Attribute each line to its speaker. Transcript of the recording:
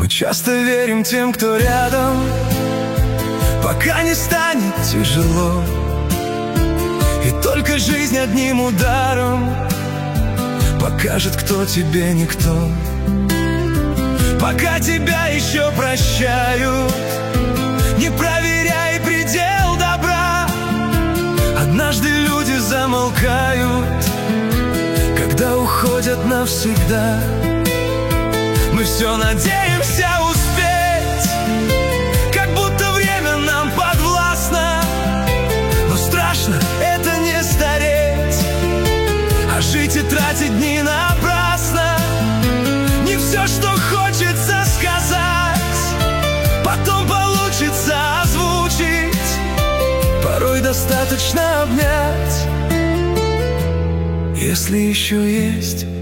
Speaker 1: Мы часто верим тем, кто рядом, пока не станет тяжело. И только жизнь одним ударом покажет, кто тебе никто. Пока тебя еще прощают, не проверяй предел добра. Однажды люди замолкают, когда уходят навсегда. Мы все надеемся успеть, как будто время нам подвластно. Но страшно это не стареть, а жить и тратить дни напрасно. Не все, что хочется сказать, потом получится озвучить. Порой достаточно обнять, если еще есть